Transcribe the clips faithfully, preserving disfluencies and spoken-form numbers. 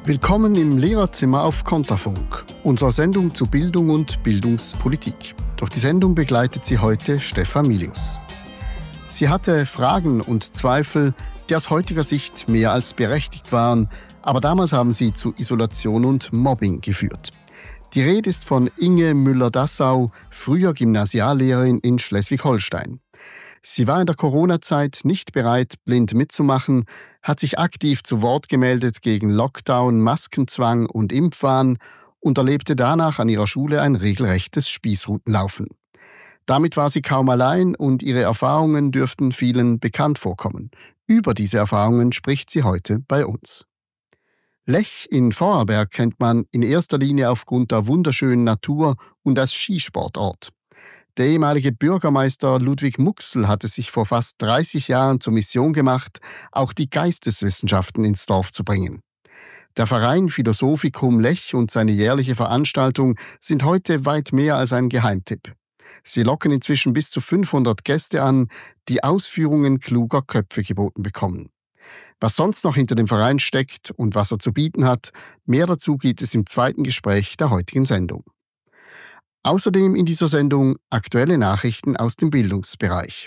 Willkommen im Lehrerzimmer auf Konterfunk, unserer Sendung zu Bildung und Bildungspolitik. Durch die Sendung begleitet sie heute Stefan Milius. Sie hatte Fragen und Zweifel, die aus heutiger Sicht mehr als berechtigt waren, aber damals haben sie zu Isolation und Mobbing geführt. Die Rede ist von Inge Müller-Dassau, früher Gymnasiallehrerin in Schleswig-Holstein. Sie war in der Corona-Zeit nicht bereit, blind mitzumachen, hat sich aktiv zu Wort gemeldet gegen Lockdown, Maskenzwang und Impfwahn und erlebte danach an ihrer Schule ein regelrechtes Spießrutenlaufen. Damit war sie kaum allein und ihre Erfahrungen dürften vielen bekannt vorkommen. Über diese Erfahrungen spricht sie heute bei uns. Lech in Vorarlberg kennt man in erster Linie aufgrund der wunderschönen Natur und als Skisportort. Der ehemalige Bürgermeister Ludwig Muxel hatte sich vor fast dreißig Jahren zur Mission gemacht, auch die Geisteswissenschaften ins Dorf zu bringen. Der Verein Philosophikum Lech und seine jährliche Veranstaltung sind heute weit mehr als ein Geheimtipp. Sie locken inzwischen bis zu fünfhundert Gäste an, die Ausführungen kluger Köpfe geboten bekommen. Was sonst noch hinter dem Verein steckt und was er zu bieten hat, mehr dazu gibt es im zweiten Gespräch der heutigen Sendung. Außerdem in dieser Sendung aktuelle Nachrichten aus dem Bildungsbereich.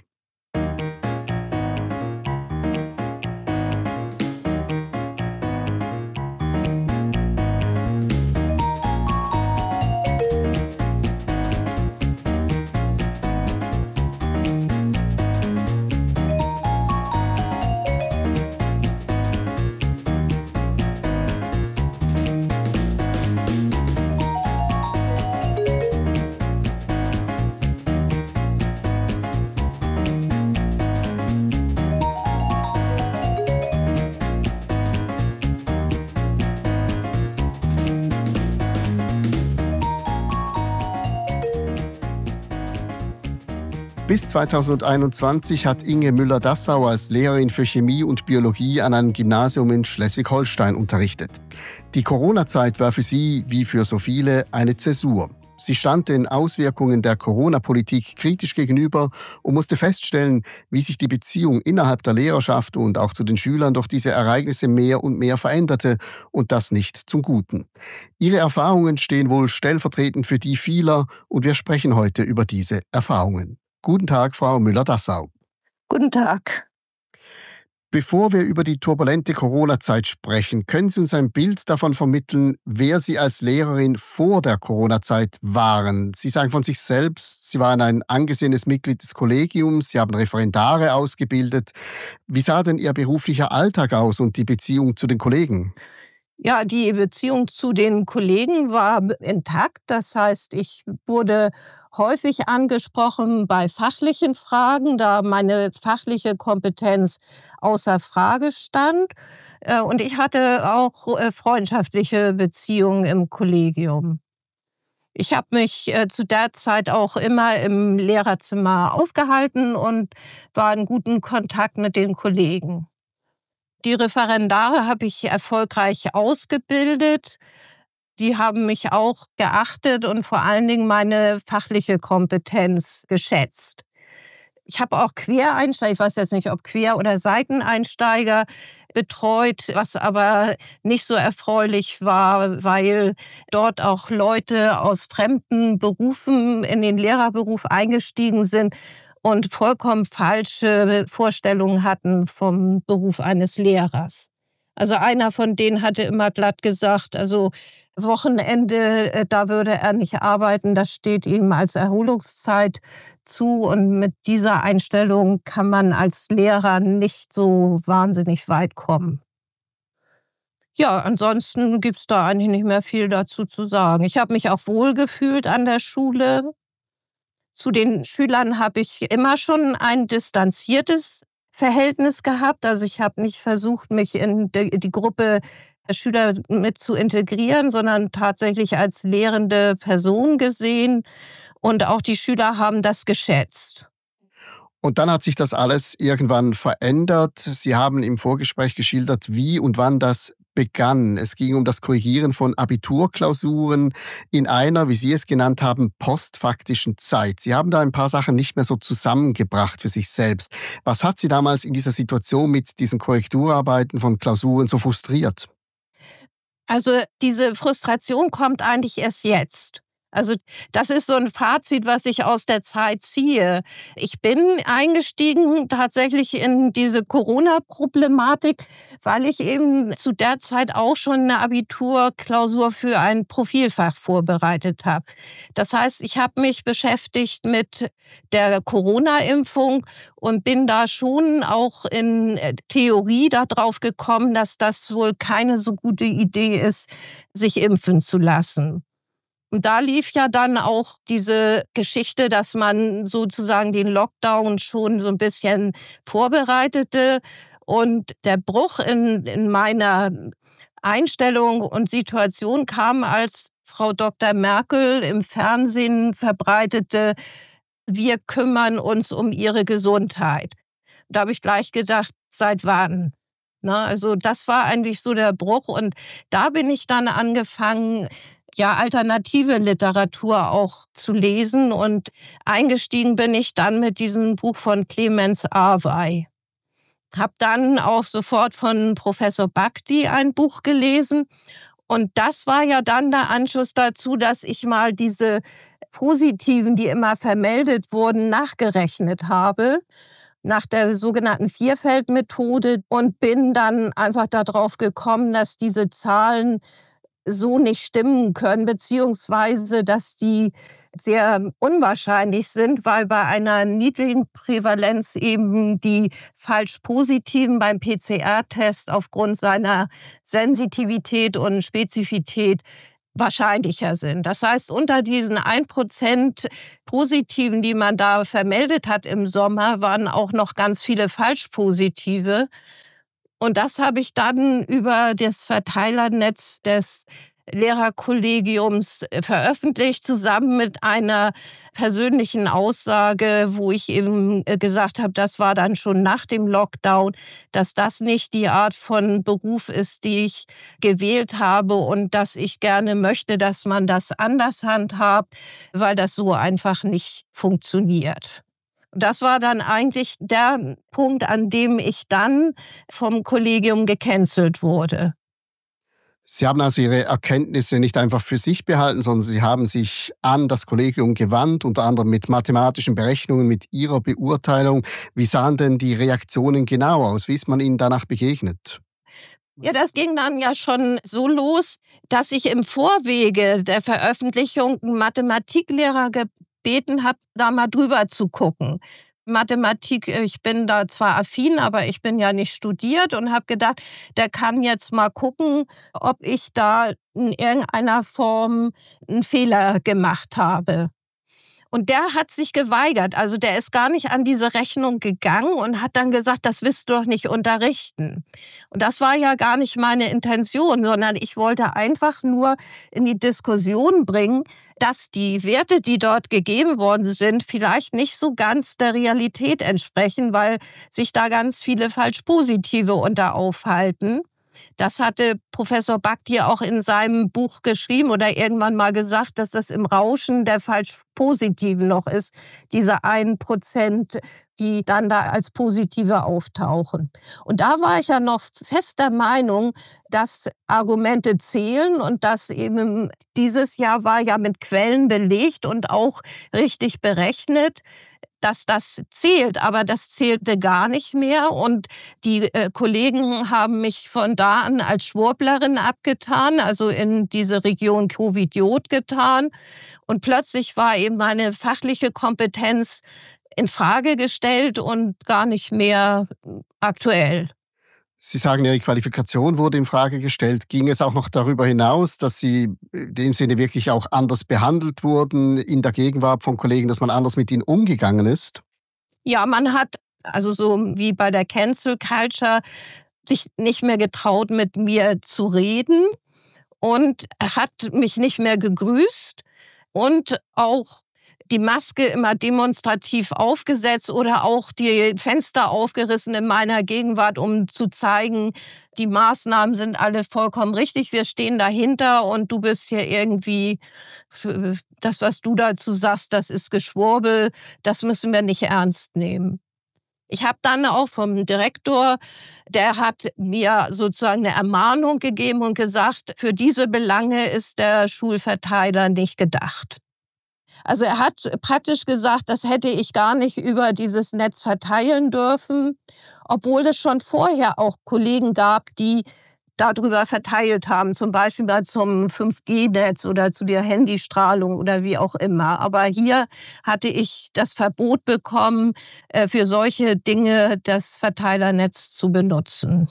Bis zweitausendeinundzwanzig hat Inge Müller-Dassau als Lehrerin für Chemie und Biologie an einem Gymnasium in Schleswig-Holstein unterrichtet. Die Corona-Zeit war für sie, wie für so viele, eine Zäsur. Sie stand den Auswirkungen der Corona-Politik kritisch gegenüber und musste feststellen, wie sich die Beziehung innerhalb der Lehrerschaft und auch zu den Schülern durch diese Ereignisse mehr und mehr veränderte und das nicht zum Guten. Ihre Erfahrungen stehen wohl stellvertretend für die vieler und wir sprechen heute über diese Erfahrungen. Guten Tag, Frau Müller-Dassau. Guten Tag. Bevor wir über die turbulente Corona-Zeit sprechen, können Sie uns ein Bild davon vermitteln, wer Sie als Lehrerin vor der Corona-Zeit waren? Sie sagen von sich selbst, Sie waren ein angesehenes Mitglied des Kollegiums, Sie haben Referendare ausgebildet. Wie sah denn Ihr beruflicher Alltag aus und die Beziehung zu den Kollegen? Ja, die Beziehung zu den Kollegen war intakt. Das heißt, ich wurde häufig angesprochen bei fachlichen Fragen, da meine fachliche Kompetenz außer Frage stand. Und ich hatte auch freundschaftliche Beziehungen im Kollegium. Ich habe mich zu der Zeit auch immer im Lehrerzimmer aufgehalten und war in guten Kontakt mit den Kollegen. Die Referendare habe ich erfolgreich ausgebildet. Die haben mich auch geachtet und vor allen Dingen meine fachliche Kompetenz geschätzt. Ich habe auch Quereinsteiger, ich weiß jetzt nicht, ob Quer- oder Seiteneinsteiger betreut, was aber nicht so erfreulich war, weil dort auch Leute aus fremden Berufen in den Lehrerberuf eingestiegen sind und vollkommen falsche Vorstellungen hatten vom Beruf eines Lehrers. Also einer von denen hatte immer glatt gesagt, also Wochenende, da würde er nicht arbeiten, das steht ihm als Erholungszeit zu. Und mit dieser Einstellung kann man als Lehrer nicht so wahnsinnig weit kommen. Ja, ansonsten gibt es da eigentlich nicht mehr viel dazu zu sagen. Ich habe mich auch wohlgefühlt an der Schule. Zu den Schülern habe ich immer schon ein distanziertes Verhältnis gehabt. Also ich habe nicht versucht, mich in die, die Gruppe der Schüler mit zu integrieren, sondern tatsächlich als lehrende Person gesehen. Und auch die Schüler haben das geschätzt. Und dann hat sich das alles irgendwann verändert. Sie haben im Vorgespräch geschildert, wie und wann das begann. Es ging um das Korrigieren von Abiturklausuren in einer, wie Sie es genannt haben, postfaktischen Zeit. Sie haben da ein paar Sachen nicht mehr so zusammengebracht für sich selbst. Was hat Sie damals in dieser Situation mit diesen Korrekturarbeiten von Klausuren so frustriert? Also diese Frustration kommt eigentlich erst jetzt. Also das ist so ein Fazit, was ich aus der Zeit ziehe. Ich bin eingestiegen tatsächlich in diese Corona-Problematik, weil ich eben zu der Zeit auch schon eine Abiturklausur für ein Profilfach vorbereitet habe. Das heißt, ich habe mich beschäftigt mit der Corona-Impfung und bin da schon auch in äh, Theorie darauf gekommen, dass das wohl keine so gute Idee ist, sich impfen zu lassen. Und da lief ja dann auch diese Geschichte, dass man sozusagen den Lockdown schon so ein bisschen vorbereitete. Und der Bruch in in meiner Einstellung und Situation kam, als Frau Doktor Merkel im Fernsehen verbreitete: „Wir kümmern uns um Ihre Gesundheit.“ Da habe ich gleich gedacht: „Seit wann?“ Ne, also das war eigentlich so der Bruch und da bin ich dann angefangen, ja, alternative Literatur auch zu lesen und eingestiegen bin ich dann mit diesem Buch von Clemens Awey. Habe dann auch sofort von Professor Bhakti ein Buch gelesen und das war ja dann der Anschluss dazu, dass ich mal diese Positiven, die immer vermeldet wurden, nachgerechnet habe nach der sogenannten Vierfeld-Methode und bin dann einfach darauf gekommen, dass diese Zahlen so nicht stimmen können, beziehungsweise dass die sehr unwahrscheinlich sind, weil bei einer niedrigen Prävalenz eben die Falsch-Positiven beim P C R-Test aufgrund seiner Sensitivität und Spezifität wahrscheinlicher sind. Das heißt, unter diesen ein Prozent Positiven, die man da vermeldet hat im Sommer, waren auch noch ganz viele Falsch-Positive. Und das habe ich dann über das Verteilernetz des Lehrerkollegiums äh, veröffentlicht, zusammen mit einer persönlichen Aussage, wo ich eben äh, gesagt habe, das war dann schon nach dem Lockdown, dass das nicht die Art von Beruf ist, die ich gewählt habe und dass ich gerne möchte, dass man das anders handhabt, weil das so einfach nicht funktioniert. Das war dann eigentlich der Punkt, an dem ich dann vom Kollegium gecancelt wurde. Sie haben also Ihre Erkenntnisse nicht einfach für sich behalten, sondern Sie haben sich an das Kollegium gewandt, unter anderem mit mathematischen Berechnungen, mit Ihrer Beurteilung. Wie sahen denn die Reaktionen genau aus? Wie ist man Ihnen danach begegnet? Ja, das ging dann ja schon so los, dass ich im Vorwege der Veröffentlichung 'n Mathematiklehrer gebeten habe, da mal drüber zu gucken. Mathematik, äh, ich bin da zwar affin, aber ich bin ja nicht studiert und habe gedacht, der kann jetzt mal gucken, ob ich da in irgendeiner Form 'n Fehler gemacht habe. Und der hat sich geweigert. Also, der ist gar nicht an diese Rechnung gegangen und hat dann gesagt: „Das wirst du doch nicht unterrichten.“ Und das war ja gar nicht meine Intention, sondern ich wollte einfach nur in die Diskussion bringen, dass die Werte, die dort gegeben worden sind, vielleicht nicht so ganz der Realität entsprechen, weil sich da ganz viele Falsch-Positive unter aufhalten. Das hatte Professor Bhakti auch in seinem Buch geschrieben oder irgendwann mal gesagt, dass das im Rauschen der Falsch-Positiven noch ist, diese ein Prozent, die dann da als Positive auftauchen. Und da war ich ja noch fest der Meinung, dass Argumente zählen und dass eben dieses Jahr war ja mit Quellen belegt und auch richtig berechnet, dass das zählt, aber das zählte gar nicht mehr und die, äh, Kollegen haben mich von da an als Schwurblerin abgetan, also in diese Region Covidiot getan und plötzlich war eben meine fachliche Kompetenz in Frage gestellt und gar nicht mehr aktuell. Sie sagen, Ihre Qualifikation wurde in Frage gestellt. Ging es auch noch darüber hinaus, dass Sie in dem Sinne wirklich auch anders behandelt wurden in der Gegenwart von Kollegen, dass man anders mit ihnen umgegangen ist? Ja, man hat also so wie bei der Cancel Culture sich nicht mehr getraut, mit mir zu reden und hat mich nicht mehr gegrüßt und auch die Maske immer demonstrativ aufgesetzt oder auch die Fenster aufgerissen in meiner Gegenwart, um zu zeigen, die Maßnahmen sind alle vollkommen richtig, wir stehen dahinter und du bist hier irgendwie, das, was du dazu sagst, das ist Geschwurbel, das müssen wir nicht ernst nehmen. Ich habe dann auch vom Direktor, der hat mir sozusagen eine Ermahnung gegeben und gesagt, für diese Belange ist der Schulverteiler nicht gedacht. Also er hat praktisch gesagt, das hätte ich gar nicht über dieses Netz verteilen dürfen, obwohl es schon vorher auch Kollegen gab, die darüber verteilt haben, zum Beispiel mal zum fünf G Netz oder zu der Handystrahlung oder wie auch immer. Aber hier hatte ich das Verbot bekommen, äh, für solche Dinge das Verteilernetz zu benutzen.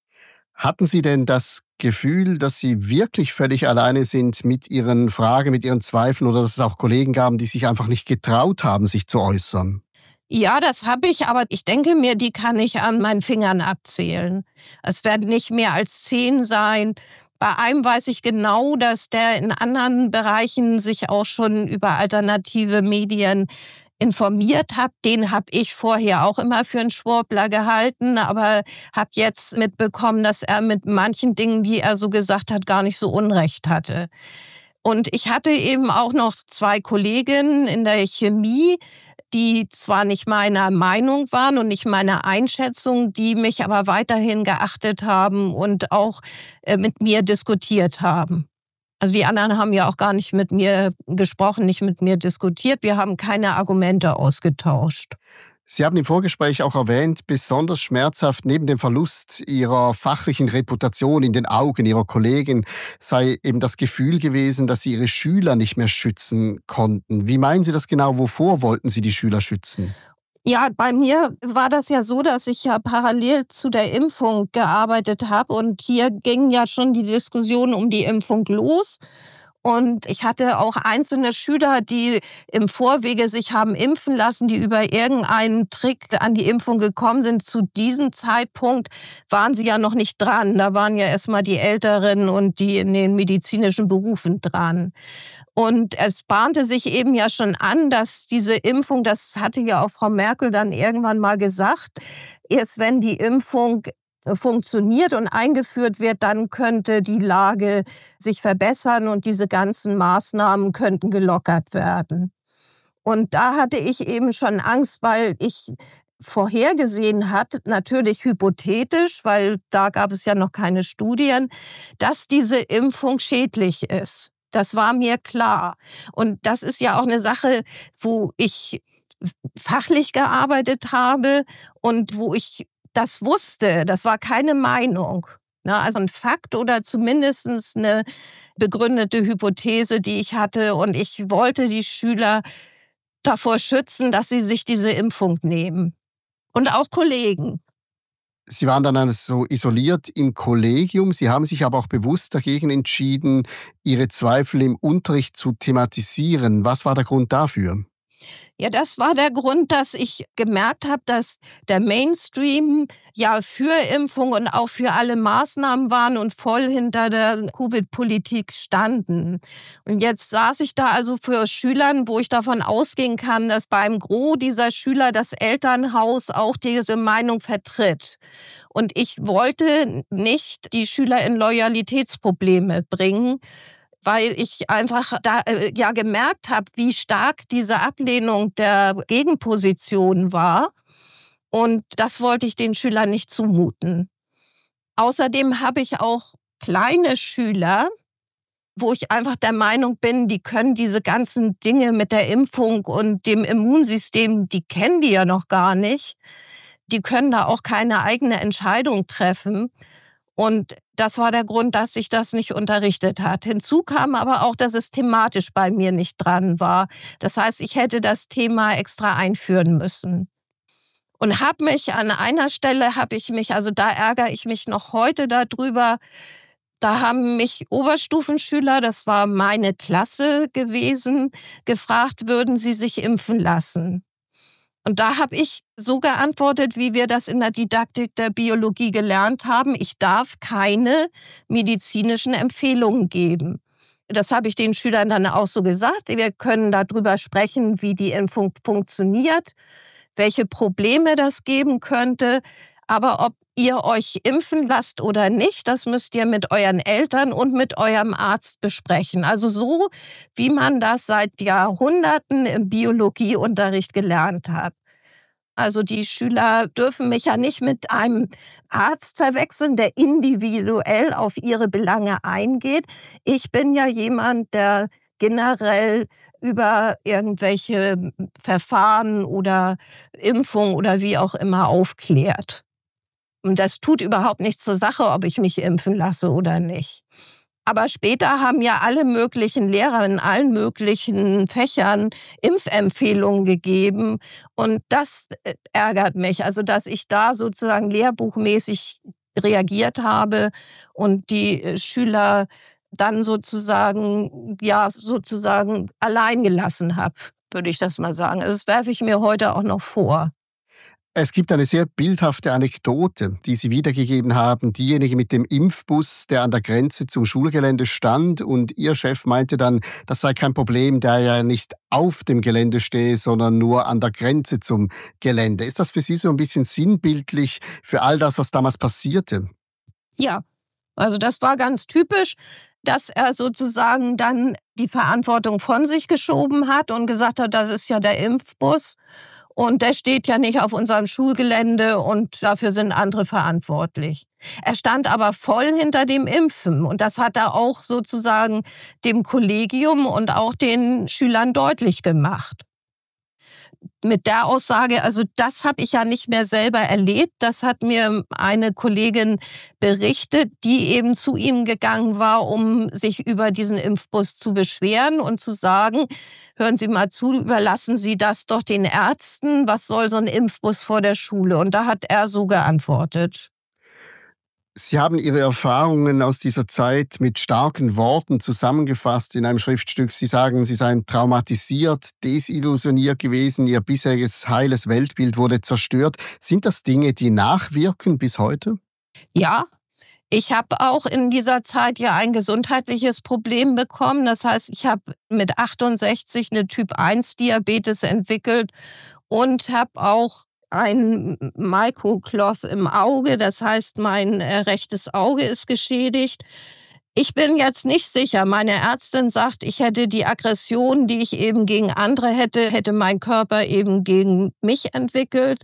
Hatten Sie denn das Gefühl, dass Sie wirklich völlig alleine sind mit Ihren Fragen, mit Ihren Zweifeln oder dass es auch Kollegen gaben, die sich einfach nicht getraut haben, sich zu äußern? Ja, das habe ich, aber ich denke mir, die kann ich an meinen Fingern abzählen. Es werden nicht mehr als zehn sein. Bei einem weiß ich genau, dass der in anderen Bereichen sich auch schon über alternative Medien informiert hat. Den habe ich vorher auch immer für einen Schwurbler gehalten, aber habe jetzt mitbekommen, dass er mit manchen Dingen, die er so gesagt hat, gar nicht so Unrecht hatte. Und ich hatte eben auch noch zwei Kolleginnen in der Chemie, die zwar nicht meiner Meinung waren und nicht meiner Einschätzung, die mich aber weiterhin geachtet haben und auch äh, mit mir diskutiert haben. Also die anderen haben ja auch gar nicht mit mir gesprochen, nicht mit mir diskutiert. Wir haben keine Argumente ausgetauscht. Sie haben im Vorgespräch auch erwähnt, besonders schmerzhaft neben dem Verlust Ihrer fachlichen Reputation in den Augen Ihrer Kollegen sei eben das Gefühl gewesen, dass Sie Ihre Schüler nicht mehr schützen konnten. Wie meinen Sie das genau? Wovor wollten Sie die Schüler schützen? Ja, bei mir war das ja so, dass ich ja parallel zu der Impfung gearbeitet habe und hier ging ja schon die Diskussion um die Impfung los. Und ich hatte auch einzelne Schüler, die im Vorwege sich haben impfen lassen, die über irgendeinen Trick an die Impfung gekommen sind. Zu diesem Zeitpunkt waren sie ja noch nicht dran. Da waren ja erst mal die Älteren und die in den medizinischen Berufen dran. Und es bahnte sich eben ja schon an, dass diese Impfung, das hatte ja auch Frau Merkel dann irgendwann mal gesagt, erst wenn die Impfung funktioniert und eingeführt wird, dann könnte die Lage sich verbessern und diese ganzen Maßnahmen könnten gelockert werden. Und da hatte ich eben schon Angst, weil ich vorhergesehen hat, natürlich hypothetisch, weil da gab es ja noch keine Studien, dass diese Impfung schädlich ist. Das war mir klar. Und das ist ja auch eine Sache, wo ich fachlich gearbeitet habe und wo ich das wusste. Das war keine Meinung. Ne, also ein Fakt oder zumindest eine begründete Hypothese, die ich hatte. Und ich wollte die Schüler davor schützen, dass sie sich diese Impfung nehmen. Und auch Kollegen. Sie waren dann also isoliert im Kollegium. Sie haben sich aber auch bewusst dagegen entschieden, Ihre Zweifel im Unterricht zu thematisieren. Was war der Grund dafür? Ja, das war der Grund, dass ich gemerkt habe, dass der Mainstream ja für Impfung und auch für alle Maßnahmen waren und voll hinter der Covid-Politik standen. Und jetzt saß ich da also für Schülern, wo ich davon ausgehen kann, dass beim Gros dieser Schüler das Elternhaus auch diese Meinung vertritt. Und ich wollte nicht die Schüler in Loyalitätsprobleme bringen, weil ich einfach da äh, ja gemerkt habe, wie stark diese Ablehnung der Gegenposition war. Und das wollte ich den Schülern nicht zumuten. Außerdem habe ich auch kleine Schüler, wo ich einfach der Meinung bin, die können diese ganzen Dinge mit der Impfung und dem Immunsystem, die kennen die ja noch gar nicht. Die können da auch keine eigene Entscheidung treffen. Und das war der Grund, dass sich das nicht unterrichtet hat. Hinzu kam aber auch, dass es thematisch bei mir nicht dran war. Das heißt, ich hätte das Thema extra einführen müssen. Und habe mich an einer Stelle, habe ich mich, also da ärgere ich mich noch heute darüber, da haben mich Oberstufenschüler, das war meine Klasse gewesen, gefragt, würden sie sich impfen lassen? Und da habe ich so geantwortet, wie wir das in der Didaktik der Biologie gelernt haben. Ich darf keine medizinischen Empfehlungen geben. Das habe ich den Schülern dann auch so gesagt. Wir können darüber sprechen, wie die Impfung funktioniert, welche Probleme das geben könnte. Aber ob ihr euch impfen lasst oder nicht, das müsst ihr mit euren Eltern und mit eurem Arzt besprechen. Also so, wie man das seit Jahrhunderten im Biologieunterricht gelernt hat. Also die Schüler dürfen mich ja nicht mit einem Arzt verwechseln, der individuell auf ihre Belange eingeht. Ich bin ja jemand, der generell über irgendwelche Verfahren oder Impfungen oder wie auch immer aufklärt. Und das tut überhaupt nichts zur Sache, ob ich mich impfen lasse oder nicht. Aber später haben ja alle möglichen Lehrer in allen möglichen Fächern Impfempfehlungen gegeben. Und das äh, ärgert mich, also dass ich da sozusagen lehrbuchmäßig reagiert habe und die äh, Schüler dann sozusagen, ja, sozusagen allein gelassen habe, würde ich das mal sagen. Also das werfe ich mir heute auch noch vor. Es gibt eine sehr bildhafte Anekdote, die Sie wiedergegeben haben. Diejenige mit dem Impfbus, der an der Grenze zum Schulgelände stand und Ihr Chef meinte dann, das sei kein Problem, der ja nicht auf dem Gelände stehe, sondern nur an der Grenze zum Gelände. Ist das für Sie so ein bisschen sinnbildlich für all das, was damals passierte? Ja, also das war ganz typisch, dass er sozusagen dann die Verantwortung von sich geschoben hat und gesagt hat, das ist ja der Impfbus. Und der steht ja nicht auf unserem Schulgelände und dafür sind andere verantwortlich. Er stand aber voll hinter dem Impfen und das hat er auch sozusagen dem Kollegium und auch den Schülern deutlich gemacht. Mit der Aussage, also das habe ich ja nicht mehr selber erlebt, das hat mir eine Kollegin berichtet, die eben zu ihm gegangen war, um sich über diesen Impfbus zu beschweren und zu sagen, hören Sie mal zu, überlassen Sie das doch den Ärzten, was soll so ein Impfbus vor der Schule? Und da hat er so geantwortet. Sie haben Ihre Erfahrungen aus dieser Zeit mit starken Worten zusammengefasst in einem Schriftstück. Sie sagen, Sie seien traumatisiert, desillusioniert gewesen, Ihr bisheriges heiles Weltbild wurde zerstört. Sind das Dinge, die nachwirken bis heute? Ja, ich habe auch in dieser Zeit ja ein gesundheitliches Problem bekommen. Das heißt, ich habe mit achtundsechzig eine Typ-eins-Diabetes entwickelt und habe auch ein Microcloth im Auge. Das heißt, mein äh, rechtes Auge ist geschädigt. Ich bin jetzt nicht sicher. Meine Ärztin sagt, ich hätte die Aggression, die ich eben gegen andere hätte, hätte mein Körper eben gegen mich entwickelt.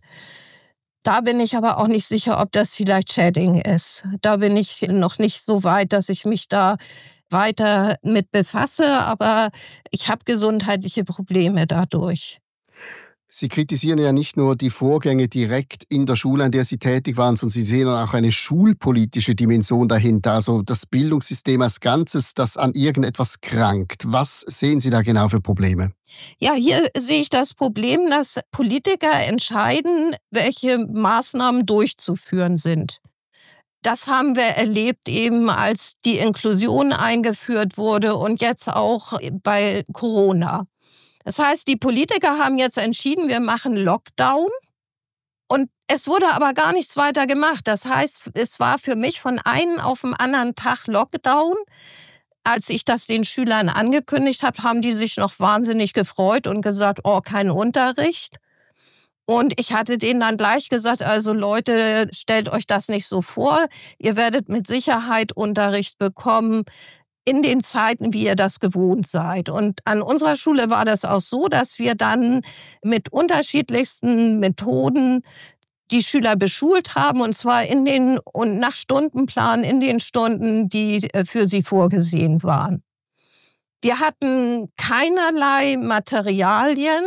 Da bin ich aber auch nicht sicher, ob das vielleicht Shedding ist. Da bin ich noch nicht so weit, dass ich mich da weiter mit befasse, aber ich habe gesundheitliche Probleme dadurch. Sie kritisieren ja nicht nur die Vorgänge direkt in der Schule, an der Sie tätig waren, sondern Sie sehen auch eine schulpolitische Dimension dahinter, also das Bildungssystem als Ganzes, das an irgendetwas krankt. Was sehen Sie da genau für Probleme? Ja, hier sehe ich das Problem, dass Politiker entscheiden, welche Maßnahmen durchzuführen sind. Das haben wir erlebt eben, als die Inklusion eingeführt wurde und jetzt auch bei Corona. Das heißt, die Politiker haben jetzt entschieden, wir machen Lockdown und es wurde aber gar nichts weiter gemacht. Das heißt, es war für mich von einem auf den anderen Tag Lockdown. Als ich das den Schülern angekündigt habe, haben die sich noch wahnsinnig gefreut und gesagt, oh, kein Unterricht. Und ich hatte denen dann gleich gesagt, also Leute, stellt euch das nicht so vor. Ihr werdet mit Sicherheit Unterricht bekommen in den Zeiten, wie ihr das gewohnt seid. Und an unserer Schule war das auch so, dass wir dann mit unterschiedlichsten Methoden die Schüler beschult haben, und zwar in den und nach Stundenplan in den Stunden, die äh, für sie vorgesehen waren. Wir hatten keinerlei Materialien.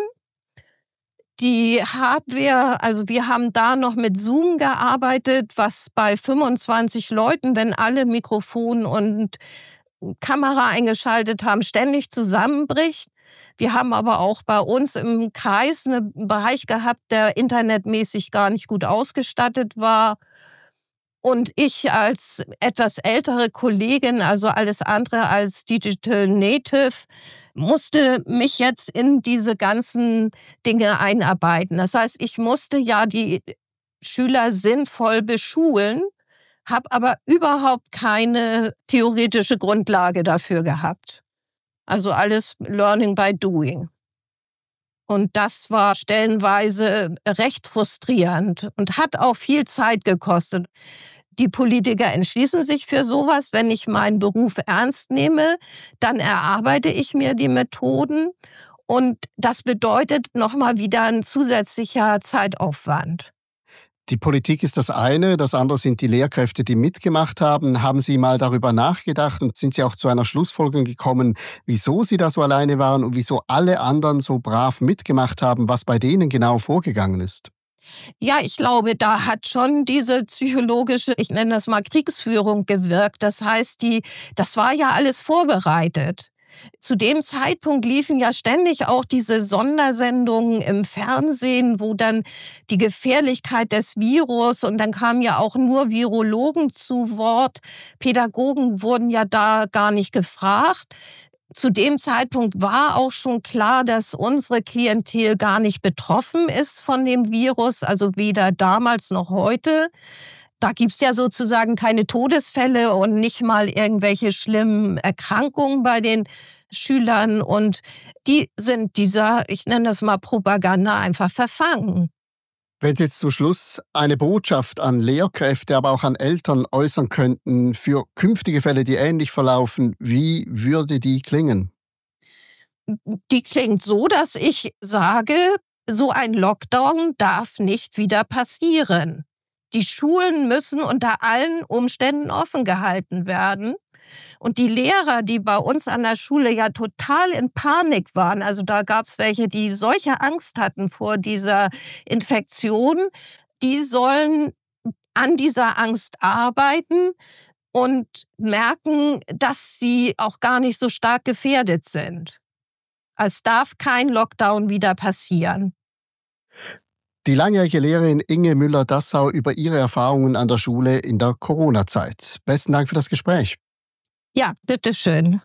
Die Hardware, also wir haben da noch mit Zoom gearbeitet, was bei fünfundzwanzig Leuten, wenn alle Mikrofon und Kamera eingeschaltet haben, ständig zusammenbricht. Wir haben aber auch bei uns im Kreis einen Bereich gehabt, der internetmäßig gar nicht gut ausgestattet war. Und ich als etwas ältere Kollegin, also alles andere als Digital Native, musste mich jetzt in diese ganzen Dinge einarbeiten. Das heißt, ich musste ja die Schüler sinnvoll beschulen, habe aber überhaupt keine theoretische Grundlage dafür gehabt. Also alles Learning by Doing. Und das war stellenweise recht frustrierend und hat auch viel Zeit gekostet. Die Politiker entschließen sich für sowas. Wenn ich meinen Beruf ernst nehme, dann erarbeite ich mir die Methoden Und das bedeutet nochmal wieder ein zusätzlicher Zeitaufwand. Die Politik ist das eine, das andere sind die Lehrkräfte, die mitgemacht haben. Haben Sie mal darüber nachgedacht und sind Sie auch zu einer Schlussfolgerung gekommen, wieso Sie da so alleine waren und wieso alle anderen so brav mitgemacht haben, was bei denen genau vorgegangen ist? Ja, ich glaube, da hat schon diese psychologische, ich nenne das mal Kriegsführung gewirkt. Das heißt, die, das war ja alles vorbereitet. Zu dem Zeitpunkt liefen ja ständig auch diese Sondersendungen im Fernsehen, wo dann die Gefährlichkeit des Virus, und dann kamen ja auch nur Virologen zu Wort. Pädagogen wurden ja da gar nicht gefragt. Zu dem Zeitpunkt war auch schon klar, dass unsere Klientel gar nicht betroffen ist von dem Virus, also weder damals noch heute. Da gibt's ja sozusagen keine Todesfälle und nicht mal irgendwelche schlimmen Erkrankungen bei den Schülern. Und die sind dieser, ich nenne das mal Propaganda, einfach verfangen. Wenn Sie jetzt zum Schluss eine Botschaft an Lehrkräfte, aber auch an Eltern äußern könnten für künftige Fälle, die ähnlich verlaufen, wie würde die klingen? Die klingt so, dass ich sage, so ein Lockdown darf nicht wieder passieren. Die Schulen müssen unter allen Umständen offen gehalten werden. Und die Lehrer, die bei uns an der Schule ja total in Panik waren, also da gab es welche, die solche Angst hatten vor dieser Infektion, die sollen an dieser Angst arbeiten und merken, dass sie auch gar nicht so stark gefährdet sind. Es darf kein Lockdown wieder passieren. Die langjährige Lehrerin Inge Müller-Dassau über ihre Erfahrungen an der Schule in der Corona-Zeit. Besten Dank für das Gespräch. Ja, bitteschön.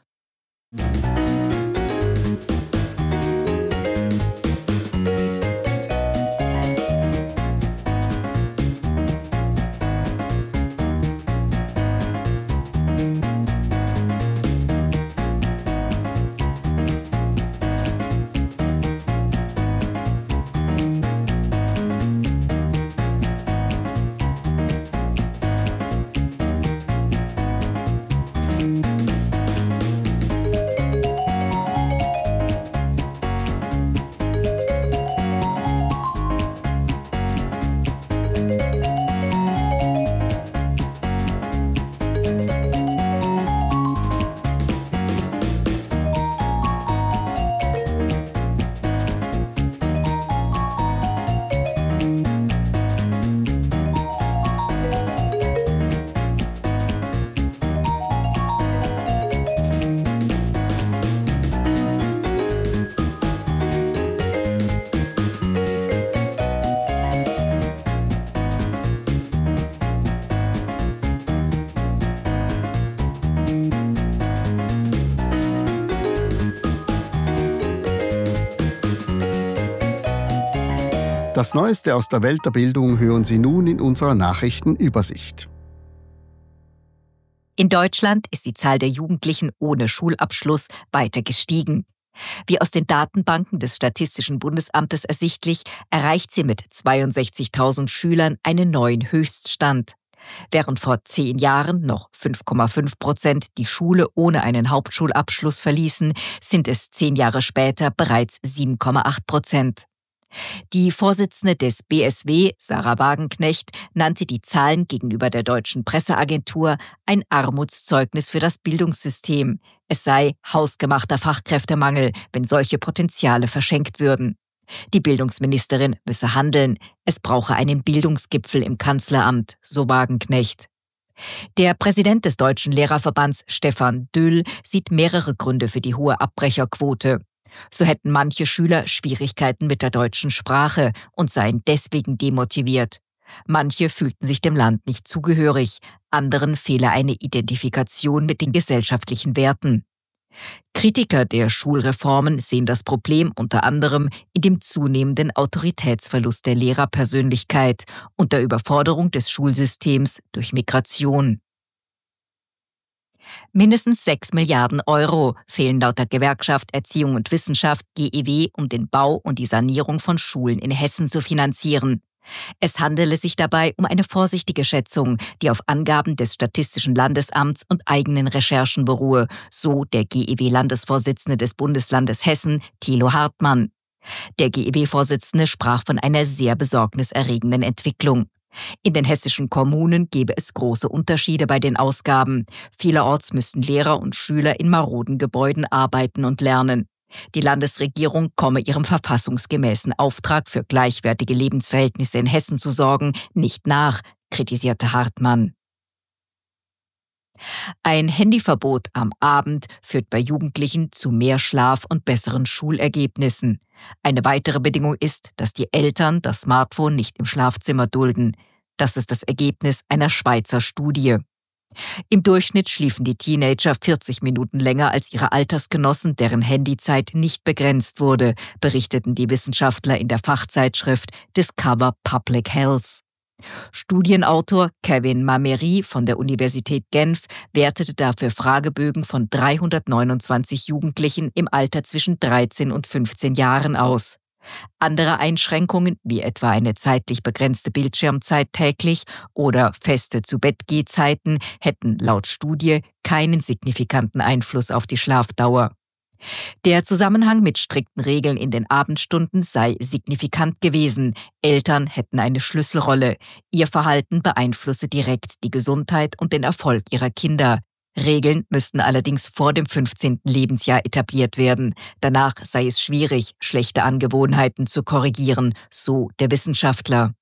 Das Neueste aus der Welt der Bildung hören Sie nun in unserer Nachrichtenübersicht. In Deutschland ist die Zahl der Jugendlichen ohne Schulabschluss weiter gestiegen. Wie aus den Datenbanken des Statistischen Bundesamtes ersichtlich, erreicht sie mit zweiundsechzigtausend Schülern einen neuen Höchststand. Während vor zehn Jahren noch fünf Komma fünf Prozent die Schule ohne einen Hauptschulabschluss verließen, sind es zehn Jahre später bereits sieben Komma acht Prozent. Die Vorsitzende des B S W, Sarah Wagenknecht, nannte die Zahlen gegenüber der deutschen Presseagentur ein Armutszeugnis für das Bildungssystem. Es sei hausgemachter Fachkräftemangel, wenn solche Potenziale verschenkt würden. Die Bildungsministerin müsse handeln. Es brauche einen Bildungsgipfel im Kanzleramt, so Wagenknecht. Der Präsident des Deutschen Lehrerverbands, Stefan Döll, sieht mehrere Gründe für die hohe Abbrecherquote. So hätten manche Schüler Schwierigkeiten mit der deutschen Sprache und seien deswegen demotiviert. Manche fühlten sich dem Land nicht zugehörig, anderen fehle eine Identifikation mit den gesellschaftlichen Werten. Kritiker der Schulreformen sehen das Problem unter anderem in dem zunehmenden Autoritätsverlust der Lehrerpersönlichkeit und der Überforderung des Schulsystems durch Migration. Mindestens sechs Milliarden Euro fehlen laut der Gewerkschaft Erziehung und Wissenschaft G E W, um den Bau und die Sanierung von Schulen in Hessen zu finanzieren. Es handele sich dabei um eine vorsichtige Schätzung, die auf Angaben des Statistischen Landesamts und eigenen Recherchen beruhe, so der G E W-Landesvorsitzende des Bundeslandes Hessen, Thilo Hartmann. Der G E W-Vorsitzende sprach von einer sehr besorgniserregenden Entwicklung. In den hessischen Kommunen gebe es große Unterschiede bei den Ausgaben. Vielerorts müssten Lehrer und Schüler in maroden Gebäuden arbeiten und lernen. Die Landesregierung komme ihrem verfassungsgemäßen Auftrag, für gleichwertige Lebensverhältnisse in Hessen zu sorgen, nicht nach, kritisierte Hartmann. Ein Handyverbot am Abend führt bei Jugendlichen zu mehr Schlaf und besseren Schulergebnissen. Eine weitere Bedingung ist, dass die Eltern das Smartphone nicht im Schlafzimmer dulden. Das ist das Ergebnis einer Schweizer Studie. Im Durchschnitt schliefen die Teenager vierzig Minuten länger als ihre Altersgenossen, deren Handyzeit nicht begrenzt wurde, berichteten die Wissenschaftler in der Fachzeitschrift Discover Public Health. Studienautor Kevin Mameri von der Universität Genf wertete dafür Fragebögen von dreihundertneunundzwanzig Jugendlichen im Alter zwischen dreizehn und fünfzehn Jahren aus. Andere Einschränkungen, wie etwa eine zeitlich begrenzte Bildschirmzeit täglich oder feste Zu-Bett-Gehzeiten, hätten laut Studie keinen signifikanten Einfluss auf die Schlafdauer. Der Zusammenhang mit strikten Regeln in den Abendstunden sei signifikant gewesen. Eltern hätten eine Schlüsselrolle. Ihr Verhalten beeinflusse direkt die Gesundheit und den Erfolg ihrer Kinder. Regeln müssten allerdings vor dem fünfzehnten Lebensjahr etabliert werden. Danach sei es schwierig, schlechte Angewohnheiten zu korrigieren, so der Wissenschaftler.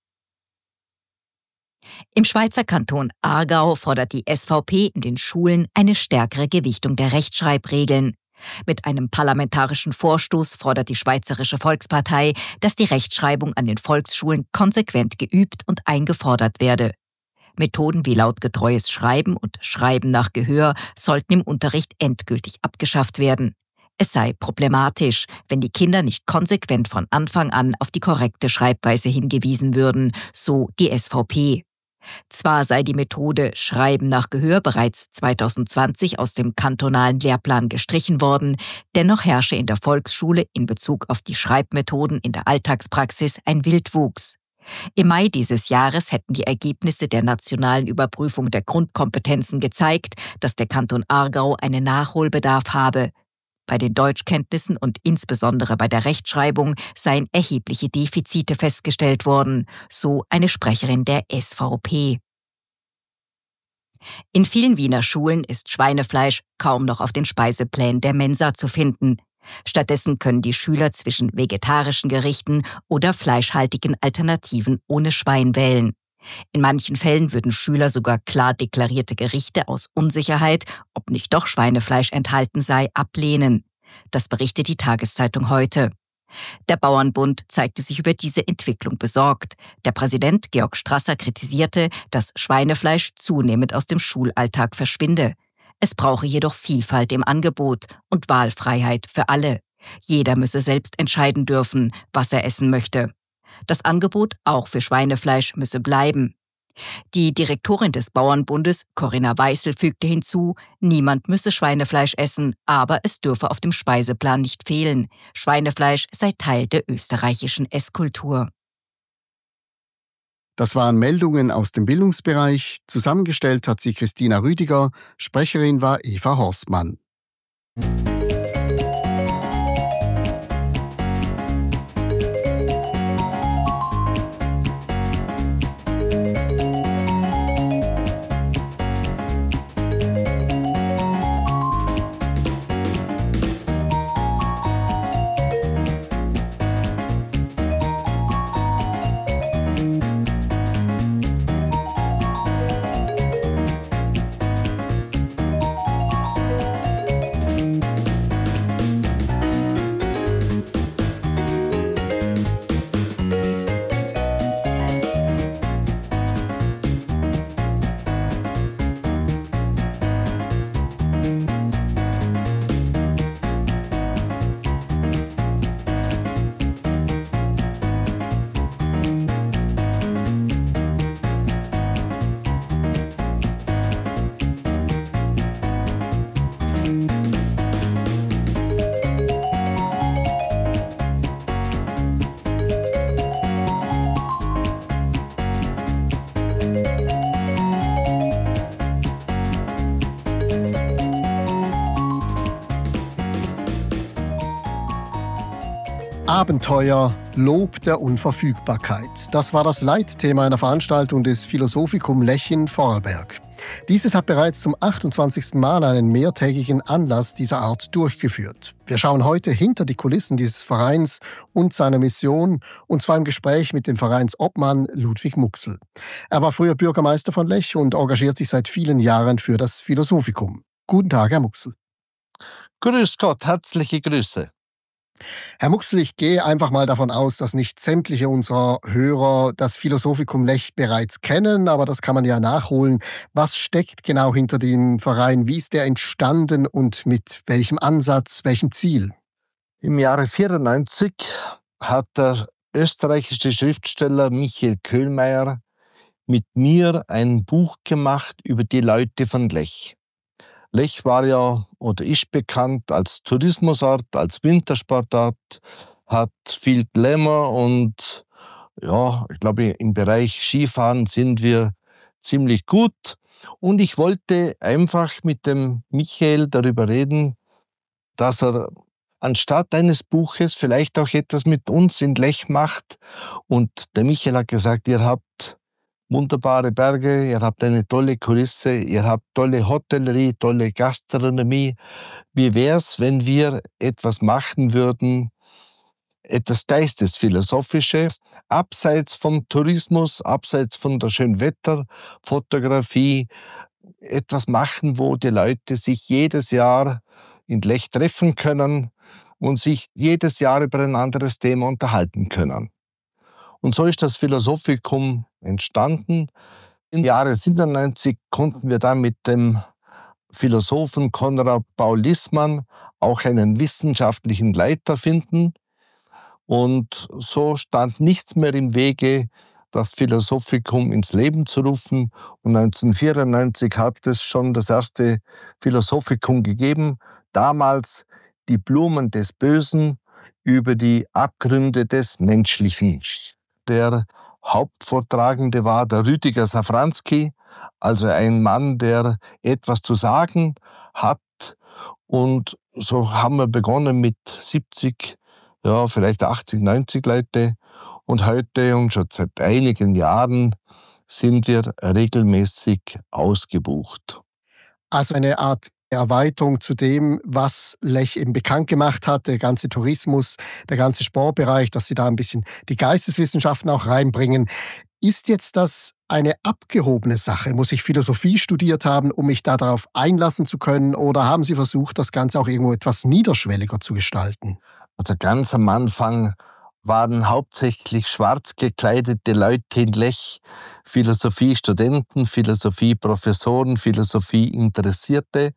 Im Schweizer Kanton Aargau fordert die S V P in den Schulen eine stärkere Gewichtung der Rechtschreibregeln. Mit einem parlamentarischen Vorstoß fordert die Schweizerische Volkspartei, dass die Rechtschreibung an den Volksschulen konsequent geübt und eingefordert werde. Methoden wie lautgetreues Schreiben und Schreiben nach Gehör sollten im Unterricht endgültig abgeschafft werden. Es sei problematisch, wenn die Kinder nicht konsequent von Anfang an auf die korrekte Schreibweise hingewiesen würden, so die S V P. Zwar sei die Methode Schreiben nach Gehör bereits zweitausendzwanzig aus dem kantonalen Lehrplan gestrichen worden, dennoch herrsche in der Volksschule in Bezug auf die Schreibmethoden in der Alltagspraxis ein Wildwuchs. Im Mai dieses Jahres hätten die Ergebnisse der nationalen Überprüfung der Grundkompetenzen gezeigt, dass der Kanton Aargau einen Nachholbedarf habe. Bei den Deutschkenntnissen und insbesondere bei der Rechtschreibung seien erhebliche Defizite festgestellt worden, so eine Sprecherin der S V P. In vielen Wiener Schulen ist Schweinefleisch kaum noch auf den Speiseplänen der Mensa zu finden. Stattdessen können die Schüler zwischen vegetarischen Gerichten oder fleischhaltigen Alternativen ohne Schwein wählen. In manchen Fällen würden Schüler sogar klar deklarierte Gerichte aus Unsicherheit, ob nicht doch Schweinefleisch enthalten sei, ablehnen. Das berichtet die Tageszeitung Heute. Der Bauernbund zeigte sich über diese Entwicklung besorgt. Der Präsident Georg Strasser kritisierte, dass Schweinefleisch zunehmend aus dem Schulalltag verschwinde. Es brauche jedoch Vielfalt im Angebot und Wahlfreiheit für alle. Jeder müsse selbst entscheiden dürfen, was er essen möchte. Das Angebot auch für Schweinefleisch müsse bleiben. Die Direktorin des Bauernbundes, Corinna Weißel, fügte hinzu, niemand müsse Schweinefleisch essen, aber es dürfe auf dem Speiseplan nicht fehlen. Schweinefleisch sei Teil der österreichischen Esskultur. Das waren Meldungen aus dem Bildungsbereich. Zusammengestellt hat sie Christina Rüdiger, Sprecherin war Eva Horstmann. Abenteuer, Lob der Unverfügbarkeit. Das war das Leitthema einer Veranstaltung des Philosophikum Lech in Vorarlberg. Dieses hat bereits zum achtundzwanzigsten Mal einen mehrtägigen Anlass dieser Art durchgeführt. Wir schauen heute hinter die Kulissen dieses Vereins und seiner Mission, und zwar im Gespräch mit dem Vereinsobmann Ludwig Muxel. Er war früher Bürgermeister von Lech und engagiert sich seit vielen Jahren für das Philosophikum. Guten Tag, Herr Muxel. Grüß Gott, herzliche Grüße. Herr Muxel, ich gehe einfach mal davon aus, dass nicht sämtliche unserer Hörer das Philosophikum Lech bereits kennen, aber das kann man ja nachholen. Was steckt genau hinter dem Verein? Wie ist der entstanden und mit welchem Ansatz, welchem Ziel? Im Jahre vierundneunzig hat der österreichische Schriftsteller Michael Köhlmeier mit mir ein Buch gemacht über die Leute von Lech. Lech war ja oder ist bekannt als Tourismusort, als Wintersportort, hat viel Glamour und ja, ich glaube, im Bereich Skifahren sind wir ziemlich gut. Und ich wollte einfach mit dem Michael darüber reden, dass er anstatt eines Buches vielleicht auch etwas mit uns in Lech macht. Und der Michael hat gesagt, ihr habt wunderbare Berge, ihr habt eine tolle Kulisse, ihr habt tolle Hotellerie, tolle Gastronomie. Wie wär's, wenn wir etwas machen würden, etwas Geistesphilosophisches, abseits vom Tourismus, abseits von der Schönwetterfotografie, etwas machen, wo die Leute sich jedes Jahr in Lech treffen können und sich jedes Jahr über ein anderes Thema unterhalten können. Und so ist das Philosophikum entstanden. Im Jahre siebenundneunzig konnten wir dann mit dem Philosophen Konrad Paul-Liessmann auch einen wissenschaftlichen Leiter finden. Und so stand nichts mehr im Wege, das Philosophikum ins Leben zu rufen. Und neunzehnhundertvierundneunzig hat es schon das erste Philosophikum gegeben. Damals die Blumen des Bösen über die Abgründe des Menschlichen. Der Hauptvortragende war der Rüdiger Safranski, also ein Mann, der etwas zu sagen hat. Und so haben wir begonnen mit siebzig, ja, vielleicht achtzig, neunzig Leute. Und heute und schon seit einigen Jahren sind wir regelmäßig ausgebucht. Also eine Art Erweiterung zu dem, was Lech eben bekannt gemacht hat, der ganze Tourismus, der ganze Sportbereich, dass Sie da ein bisschen die Geisteswissenschaften auch reinbringen. Ist jetzt das eine abgehobene Sache? Muss ich Philosophie studiert haben, um mich da darauf einlassen zu können? Oder haben Sie versucht, das Ganze auch irgendwo etwas niederschwelliger zu gestalten? Also ganz am Anfang waren hauptsächlich schwarz gekleidete Leute in Lech, Philosophiestudenten, Philosophieprofessoren, Philosophieinteressierte.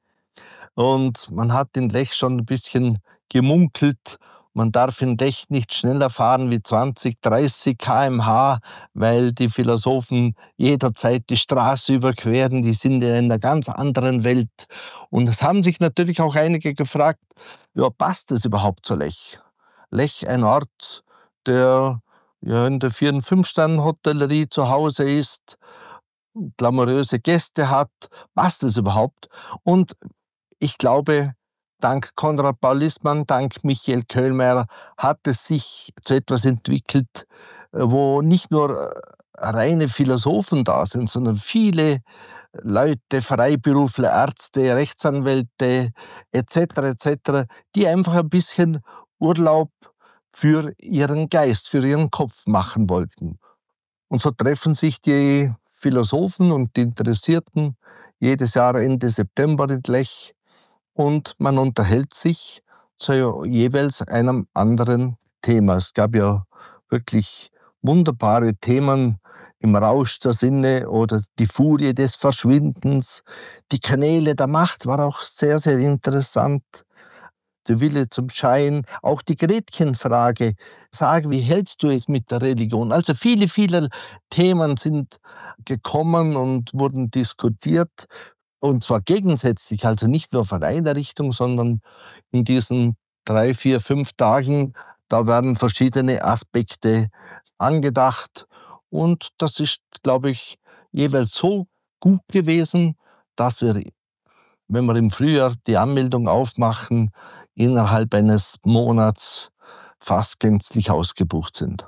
Und man hat in Lech schon ein bisschen gemunkelt, man darf in Lech nicht schneller fahren wie zwanzig, dreißig Kilometer pro Stunde, weil die Philosophen jederzeit die Straße überqueren, die sind in einer ganz anderen Welt. Und es haben sich natürlich auch einige gefragt, ja, passt das überhaupt zu Lech? Lech, ein Ort, der ja in der Vier- und Fünf-Sterne-Hotellerie zu Hause ist, glamouröse Gäste hat, passt das überhaupt? Und ich glaube, dank Konrad Paul-Liessmann, dank Michael Köhlmeier hat es sich zu etwas entwickelt, wo nicht nur reine Philosophen da sind, sondern viele Leute, Freiberufler, Ärzte, Rechtsanwälte et cetera et cetera, die einfach ein bisschen Urlaub für ihren Geist, für ihren Kopf machen wollten. Und so treffen sich die Philosophen und die Interessierten jedes Jahr Ende September in Lech und man unterhält sich zu jeweils einem anderen Thema. Es gab ja wirklich wunderbare Themen, im Rausch der Sinne oder die Furie des Verschwindens. Die Kanäle der Macht war auch sehr, sehr interessant. Der Wille zum Schein, auch die Gretchenfrage. Sag, wie hältst du es mit der Religion? Also viele, viele Themen sind gekommen und wurden diskutiert. Und zwar gegensätzlich, also nicht nur von einer Richtung, sondern in diesen drei, vier, fünf Tagen, da werden verschiedene Aspekte angedacht. Und das ist, glaube ich, jeweils so gut gewesen, dass wir, wenn wir im Frühjahr die Anmeldung aufmachen, innerhalb eines Monats fast gänzlich ausgebucht sind.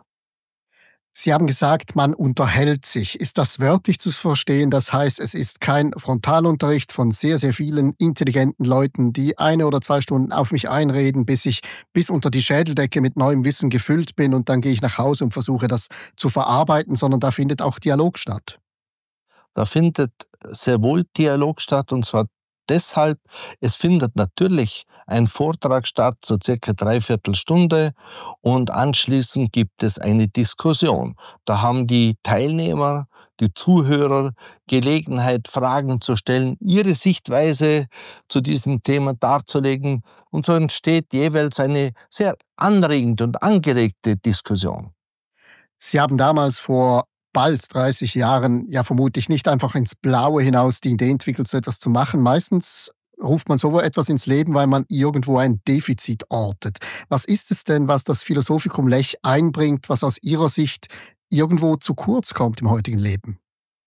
Sie haben gesagt, man unterhält sich. Ist das wörtlich zu verstehen? Das heißt, es ist kein Frontalunterricht von sehr, sehr vielen intelligenten Leuten, die eine oder zwei Stunden auf mich einreden, bis ich bis unter die Schädeldecke mit neuem Wissen gefüllt bin und dann gehe ich nach Hause und versuche das zu verarbeiten, sondern da findet auch Dialog statt. Da findet sehr wohl Dialog statt, und zwar deshalb, es findet natürlich ein Vortrag statt, so circa dreiviertel Stunde, und anschließend gibt es eine Diskussion. Da haben die Teilnehmer, die Zuhörer Gelegenheit, Fragen zu stellen, ihre Sichtweise zu diesem Thema darzulegen, und so entsteht jeweils eine sehr anregende und angeregte Diskussion. Sie haben damals vor bald dreißig Jahren ja vermutlich nicht einfach ins Blaue hinaus die Idee entwickelt, so etwas zu machen. Meistens ruft man so etwas ins Leben, weil man irgendwo ein Defizit ortet. Was ist es denn, was das Philosophikum Lech einbringt, was aus Ihrer Sicht irgendwo zu kurz kommt im heutigen Leben?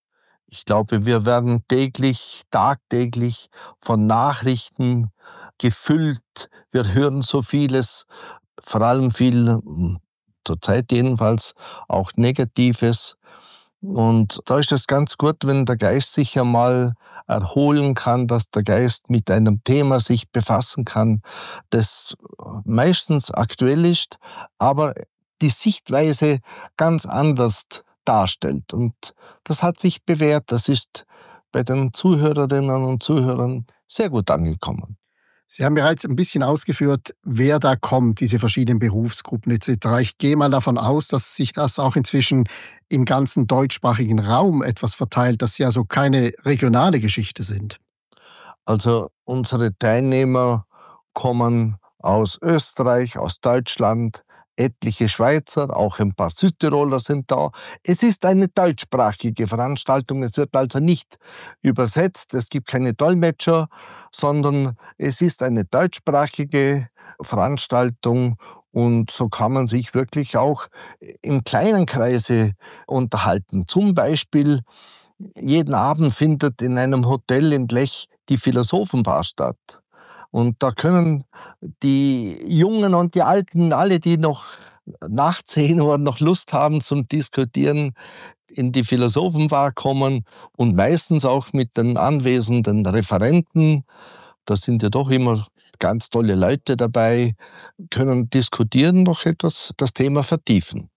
Ich glaube, wir werden täglich, tagtäglich von Nachrichten gefüllt. Wir hören so vieles, vor allem viel, hm, zurzeit jedenfalls, auch Negatives. Und da ist es ganz gut, wenn der Geist sich einmal erholen kann, dass der Geist mit einem Thema sich befassen kann, das meistens aktuell ist, aber die Sichtweise ganz anders darstellt. Und das hat sich bewährt. Das ist bei den Zuhörerinnen und Zuhörern sehr gut angekommen. Sie haben bereits ein bisschen ausgeführt, wer da kommt, diese verschiedenen Berufsgruppen et cetera. Ich gehe mal davon aus, dass sich das auch inzwischen im ganzen deutschsprachigen Raum etwas verteilt, dass Sie also keine regionale Geschichte sind. Also unsere Teilnehmer kommen aus Österreich, aus Deutschland, etliche Schweizer, auch ein paar Südtiroler sind da. Es ist eine deutschsprachige Veranstaltung, es wird also nicht übersetzt, es gibt keine Dolmetscher, sondern es ist eine deutschsprachige Veranstaltung, und so kann man sich wirklich auch im kleinen Kreise unterhalten. Zum Beispiel jeden Abend findet in einem Hotel in Lech die Philosophenbar statt. Und da können die Jungen und die Alten, alle, die noch nach zehn Uhr noch Lust haben zum Diskutieren, in die Philosophenbar kommen, und meistens auch mit den anwesenden Referenten. Da sind ja doch immer ganz tolle Leute dabei, können diskutieren, noch etwas das Thema vertiefen.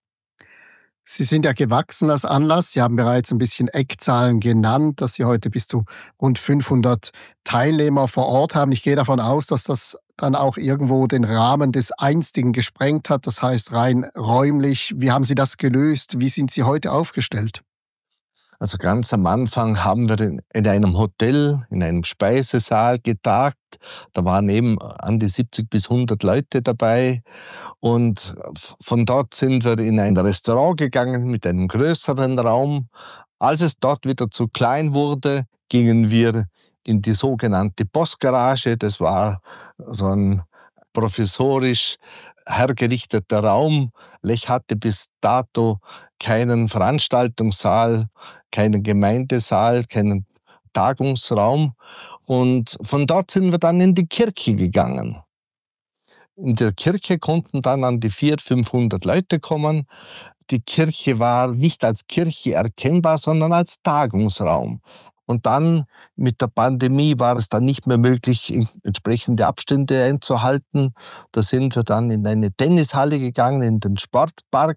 Sie sind ja gewachsen als Anlass. Sie haben bereits ein bisschen Eckzahlen genannt, dass Sie heute bis zu rund fünfhundert Teilnehmer vor Ort haben. Ich gehe davon aus, dass das dann auch irgendwo den Rahmen des Einstigen gesprengt hat. Das heißt rein räumlich. Wie haben Sie das gelöst? Wie sind Sie heute aufgestellt? Also ganz am Anfang haben wir in, in einem Hotel, in einem Speisesaal getagt. Da waren eben an die siebzig bis hundert Leute dabei. Und von dort sind wir in ein Restaurant gegangen mit einem größeren Raum. Als es dort wieder zu klein wurde, gingen wir in die sogenannte Postgarage. Das war so ein professorisch hergerichteter Raum. Lech hatte bis dato keinen Veranstaltungssaal, keinen Gemeindesaal, keinen Tagungsraum. Und von dort sind wir dann in die Kirche gegangen. In der Kirche konnten dann an die vierhundert, fünfhundert Leute kommen. Die Kirche war nicht als Kirche erkennbar, sondern als Tagungsraum. Und dann mit der Pandemie war es dann nicht mehr möglich, entsprechende Abstände einzuhalten. Da sind wir dann in eine Tennishalle gegangen, in den Sportpark.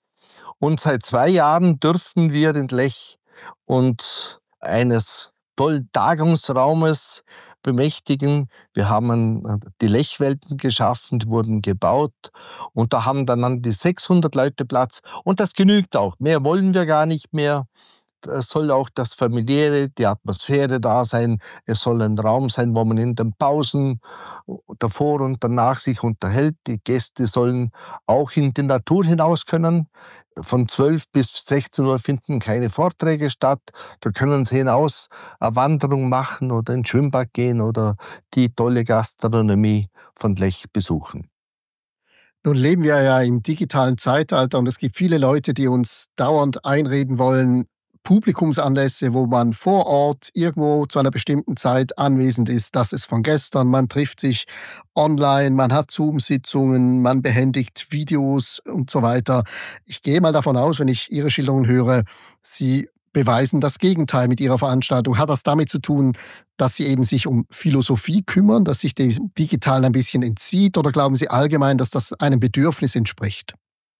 Und seit zwei Jahren dürfen wir in Lech uns eines tollen Tagungsraumes bemächtigen. Wir haben die Lechwelten geschaffen, die wurden gebaut, und da haben dann an die sechshundert Leute Platz, und das genügt auch. Mehr wollen wir gar nicht mehr. Es soll auch das Familiäre, die Atmosphäre da sein. Es soll ein Raum sein, wo man in den Pausen davor und danach sich unterhält. Die Gäste sollen auch in die Natur hinaus können. Von zwölf bis sechzehn Uhr finden keine Vorträge statt. Da können sie hinaus eine Wanderung machen oder ins Schwimmbad gehen oder die tolle Gastronomie von Lech besuchen. Nun leben wir ja im digitalen Zeitalter und es gibt viele Leute, die uns dauernd einreden wollen, Publikumsanlässe, wo man vor Ort irgendwo zu einer bestimmten Zeit anwesend ist. Das ist von gestern. Man trifft sich online, man hat Zoom-Sitzungen, man behändigt Videos und so weiter. Ich gehe mal davon aus, wenn ich Ihre Schilderungen höre, Sie beweisen das Gegenteil mit Ihrer Veranstaltung. Hat das damit zu tun, dass Sie eben sich um Philosophie kümmern, dass sich dem Digitalen ein bisschen entzieht, oder glauben Sie allgemein, dass das einem Bedürfnis entspricht?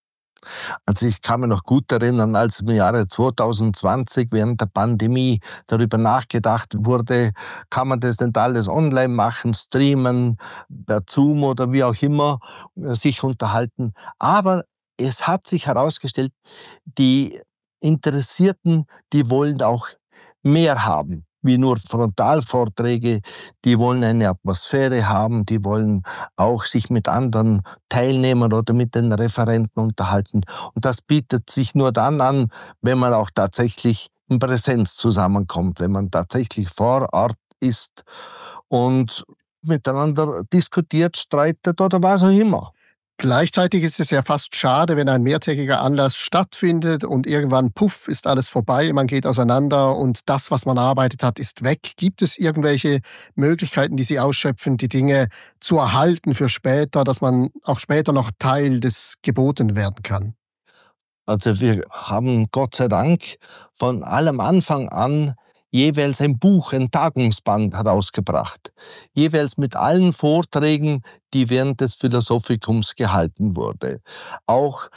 Also ich kann mich noch gut erinnern, als im Jahre zwanzig zwanzig während der Pandemie darüber nachgedacht wurde, kann man das nicht alles online machen, streamen, per Zoom oder wie auch immer, äh, sich unterhalten. Aber es hat sich herausgestellt, die Interessierten, die wollen auch mehr haben, wie nur Frontalvorträge. Die wollen eine Atmosphäre haben, die wollen auch sich mit anderen Teilnehmern oder mit den Referenten unterhalten. Und das bietet sich nur dann an, wenn man auch tatsächlich in Präsenz zusammenkommt, wenn man tatsächlich vor Ort ist und miteinander diskutiert, streitet oder was auch immer. Gleichzeitig ist es ja fast schade, wenn ein mehrtägiger Anlass stattfindet und irgendwann, puff, ist alles vorbei, man geht auseinander und das, was man erarbeitet hat, ist weg. Gibt es irgendwelche Möglichkeiten, die Sie ausschöpfen, die Dinge zu erhalten für später, dass man auch später noch Teil des Gebotenen werden kann? Also wir haben Gott sei Dank von allem Anfang an jeweils ein Buch, ein Tagungsband herausgebracht. Jeweils mit allen Vorträgen, die während des Philosophikums gehalten wurde. Auch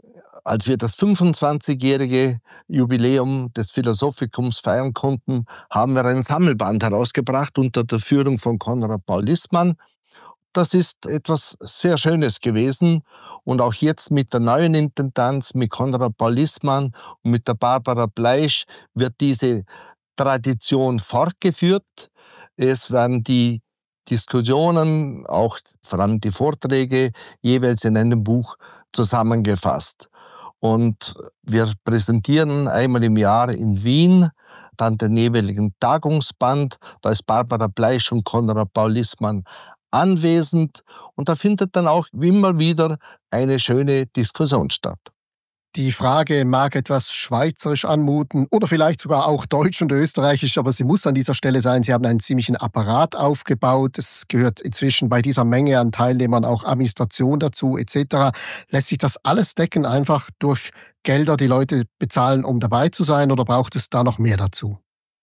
als wir das fünfundzwanzigjährige Jubiläum des Philosophikums feiern konnten, haben wir ein Sammelband herausgebracht unter der Führung von Konrad Paul Lissmann. Das ist etwas sehr Schönes gewesen. Und auch jetzt mit der neuen Intendanz, mit Konrad Paul Lissmann und mit der Barbara Bleisch wird diese Tradition fortgeführt. Es werden die Diskussionen, auch vor allem die Vorträge, jeweils in einem Buch zusammengefasst. Und wir präsentieren einmal im Jahr in Wien dann den jeweiligen Tagungsband. Da ist Barbara Bleisch und Konrad Paul Lissmann anwesend. Und da findet dann auch immer wieder eine schöne Diskussion statt. Die Frage mag etwas schweizerisch anmuten oder vielleicht sogar auch deutsch und österreichisch, aber sie muss an dieser Stelle sein. Sie haben einen ziemlichen Apparat aufgebaut. Es gehört inzwischen bei dieser Menge an Teilnehmern auch Administration dazu et cetera. Lässt sich das alles decken, einfach durch Gelder, die Leute bezahlen, um dabei zu sein, oder braucht es da noch mehr dazu?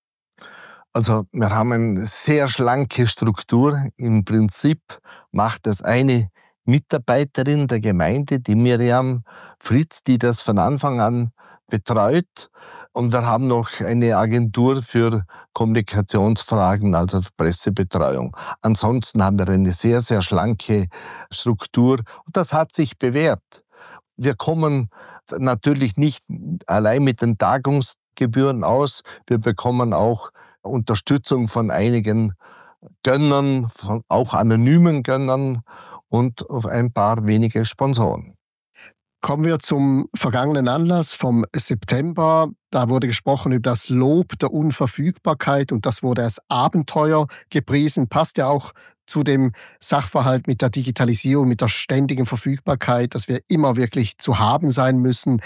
Also wir haben eine sehr schlanke Struktur. Im Prinzip macht es eine Mitarbeiterin der Gemeinde, die Miriam Fritz, die das von Anfang an betreut. Und wir haben noch eine Agentur für Kommunikationsfragen, also für Pressebetreuung. Ansonsten haben wir eine sehr, sehr schlanke Struktur. Und das hat sich bewährt. Wir kommen natürlich nicht allein mit den Tagungsgebühren aus. Wir bekommen auch Unterstützung von einigen Gönnern, von auch anonymen Gönnern und auf ein paar wenige Sponsoren. Kommen wir zum vergangenen Anlass vom September. Da wurde gesprochen über das Lob der Unverfügbarkeit und das wurde als Abenteuer gepriesen. Passt ja auch zu dem Sachverhalt mit der Digitalisierung, mit der ständigen Verfügbarkeit, dass wir immer wirklich zu haben sein müssen.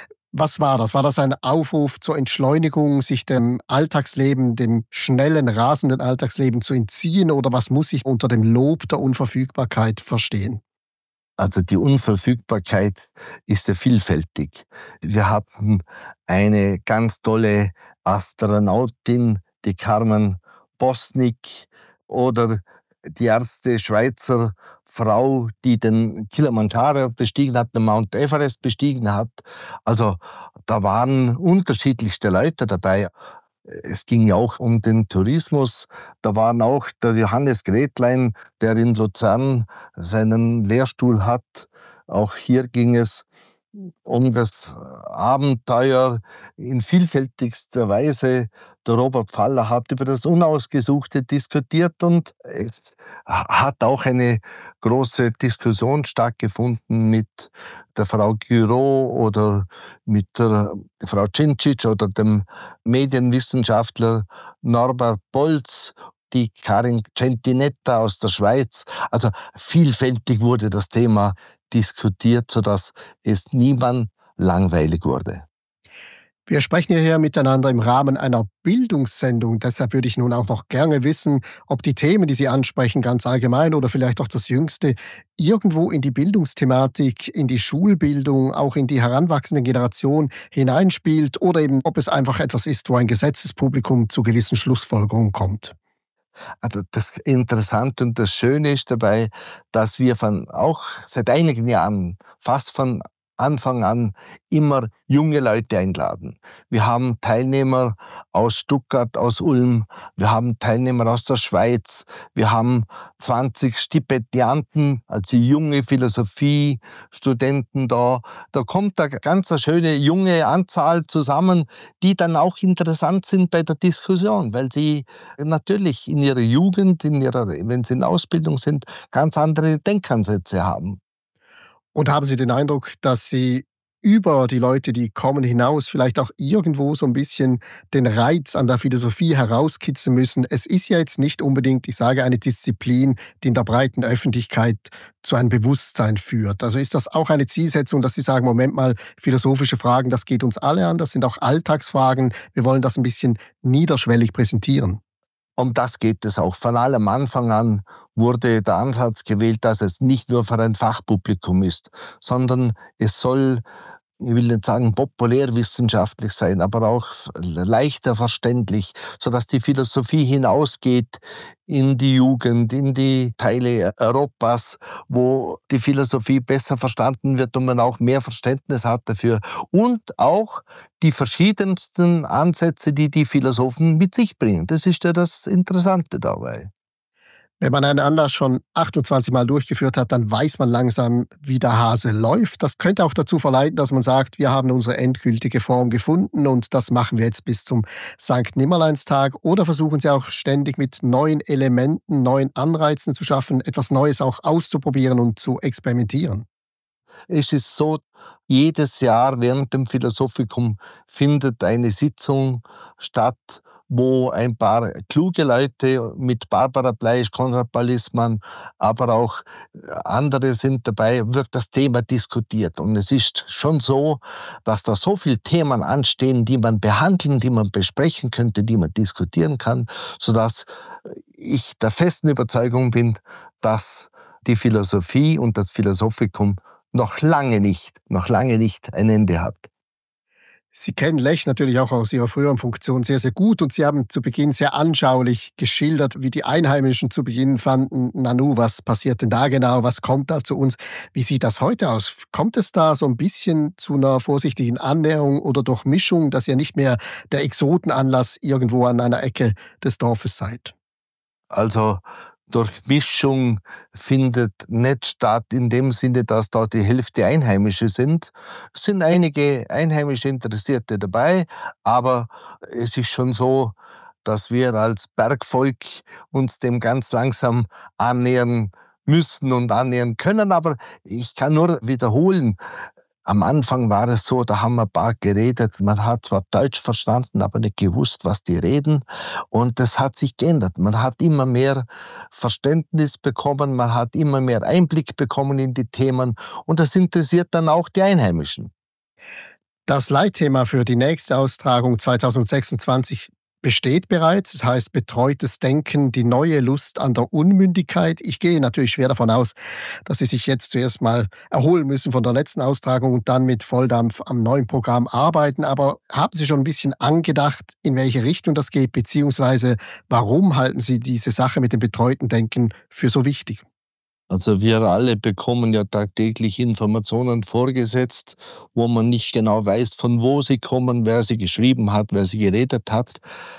Was war das? War das ein Aufruf zur Entschleunigung, sich dem Alltagsleben, dem schnellen, rasenden Alltagsleben zu entziehen, oder was muss ich unter dem Lob der Unverfügbarkeit verstehen? Also die Unverfügbarkeit ist ja vielfältig. Wir hatten eine ganz tolle Astronautin, die Carmen Bosnik, oder die erste Schweizer Frau, die den Kilimanjaro bestiegen hat, den Mount Everest bestiegen hat. Also da waren unterschiedlichste Leute dabei. Es ging ja auch um den Tourismus. Da waren auch der Johannes Gretlein, der in Luzern seinen Lehrstuhl hat. Auch hier ging es um das Abenteuer in vielfältigster Weise. Der Robert Pfaller hat über das Unausgesuchte diskutiert und es hat auch eine große Diskussion stattgefunden mit der Frau Giraud oder mit der Frau Cincic oder dem Medienwissenschaftler Norbert Bolz, die Karin Centinetta aus der Schweiz. Also vielfältig wurde das Thema diskutiert, sodass es niemand langweilig wurde. Wir sprechen hierher miteinander im Rahmen einer Bildungssendung. Deshalb würde ich nun auch noch gerne wissen, ob die Themen, die Sie ansprechen, ganz allgemein oder vielleicht auch das Jüngste, irgendwo in die Bildungsthematik, in die Schulbildung, auch in die heranwachsende Generation hineinspielt oder eben, ob es einfach etwas ist, wo ein Gesetzespublikum zu gewissen Schlussfolgerungen kommt. Also das Interessante und das Schöne ist dabei, dass wir von auch seit einigen Jahren, fast von Anfang an, immer junge Leute einladen. Wir haben Teilnehmer aus Stuttgart, aus Ulm, wir haben Teilnehmer aus der Schweiz, wir haben zwanzig Stipendianten, also junge Philosophiestudenten da. Da kommt eine ganz schöne junge Anzahl zusammen, die dann auch interessant sind bei der Diskussion, weil sie natürlich in ihrer Jugend, in ihrer, wenn sie in Ausbildung sind, ganz andere Denkansätze haben. Und haben Sie den Eindruck, dass Sie über die Leute, die kommen, hinaus vielleicht auch irgendwo so ein bisschen den Reiz an der Philosophie herauskitzeln müssen? Es ist ja jetzt nicht unbedingt, ich sage, eine Disziplin, die in der breiten Öffentlichkeit zu einem Bewusstsein führt. Also ist das auch eine Zielsetzung, dass Sie sagen, Moment mal, philosophische Fragen, das geht uns alle an, das sind auch Alltagsfragen, wir wollen das ein bisschen niederschwellig präsentieren? Um das geht es auch. Von allem Anfang an wurde der Ansatz gewählt, dass es nicht nur für ein Fachpublikum ist, sondern es soll, ich will nicht sagen populärwissenschaftlich sein, aber auch leichter verständlich, sodass die Philosophie hinausgeht in die Jugend, in die Teile Europas, wo die Philosophie besser verstanden wird und man auch mehr Verständnis hat dafür. Und auch die verschiedensten Ansätze, die die Philosophen mit sich bringen. Das ist ja das Interessante dabei. Wenn man einen Anlass schon achtundzwanzig Mal durchgeführt hat, dann weiß man langsam, wie der Hase läuft. Das könnte auch dazu verleiten, dass man sagt, wir haben unsere endgültige Form gefunden und das machen wir jetzt bis zum Sankt Nimmerleinstag. Oder versuchen Sie auch ständig mit neuen Elementen, neuen Anreizen zu schaffen, etwas Neues auch auszuprobieren und zu experimentieren? Es ist so, jedes Jahr während dem Philosophikum findet eine Sitzung statt, wo ein paar kluge Leute mit Barbara Bleisch, Konrad Balisman, aber auch andere sind dabei, wird das Thema diskutiert. Und es ist schon so, dass da so viele Themen anstehen, die man behandeln, die man besprechen könnte, die man diskutieren kann, sodass ich der festen Überzeugung bin, dass die Philosophie und das Philosophikum noch lange nicht, noch lange nicht ein Ende hat. Sie kennen Lech natürlich auch aus Ihrer früheren Funktion sehr, sehr gut und Sie haben zu Beginn sehr anschaulich geschildert, wie die Einheimischen zu Beginn fanden, Nanu, was passiert denn da genau, was kommt da zu uns? Wie sieht das heute aus? Kommt es da so ein bisschen zu einer vorsichtigen Annäherung oder Durchmischung, dass ihr nicht mehr der Exotenanlass irgendwo an einer Ecke des Dorfes seid? Also Durchmischung findet nicht statt in dem Sinne, dass da die Hälfte Einheimische sind. Es sind einige einheimische Interessierte dabei, aber es ist schon so, dass wir als Bergvolk uns dem ganz langsam annähern müssen und annähern können. Aber ich kann nur wiederholen, am Anfang war es so, da haben wir ein paar geredet, man hat zwar Deutsch verstanden, aber nicht gewusst, was die reden. Und das hat sich geändert. Man hat immer mehr Verständnis bekommen, man hat immer mehr Einblick bekommen in die Themen und das interessiert dann auch die Einheimischen. Das Leitthema für die nächste Austragung zweitausendsechsundzwanzig besteht bereits. Das heißt betreutes Denken, die neue Lust an der Unmündigkeit. Ich gehe natürlich schwer davon aus, dass Sie sich jetzt zuerst mal erholen müssen von der letzten Austragung und dann mit Volldampf am neuen Programm arbeiten. Aber haben Sie schon ein bisschen angedacht, in welche Richtung das geht, beziehungsweise warum halten Sie diese Sache mit dem betreuten Denken für so wichtig? Also wir alle bekommen ja tagtäglich Informationen vorgesetzt, wo man nicht genau weiß, von wo sie kommen, wer sie geschrieben hat, wer sie geredet hat.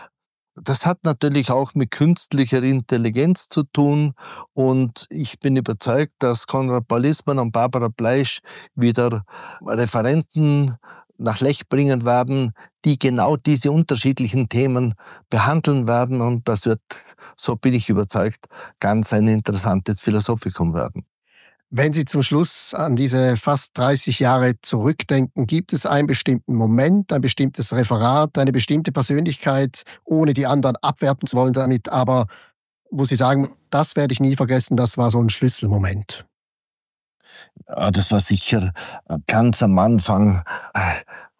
Das hat natürlich auch mit künstlicher Intelligenz zu tun und ich bin überzeugt, dass Konrad Balisman und Barbara Bleisch wieder Referenten nach Lech bringen werden, die genau diese unterschiedlichen Themen behandeln werden und das wird, so bin ich überzeugt, ganz ein interessantes Philosophikum werden. Wenn Sie zum Schluss an diese fast dreißig Jahre zurückdenken, gibt es einen bestimmten Moment, ein bestimmtes Referat, eine bestimmte Persönlichkeit, ohne die anderen abwerten zu wollen damit, aber wo Sie sagen, das werde ich nie vergessen, das war so ein Schlüsselmoment? Ja, das war sicher ganz am Anfang,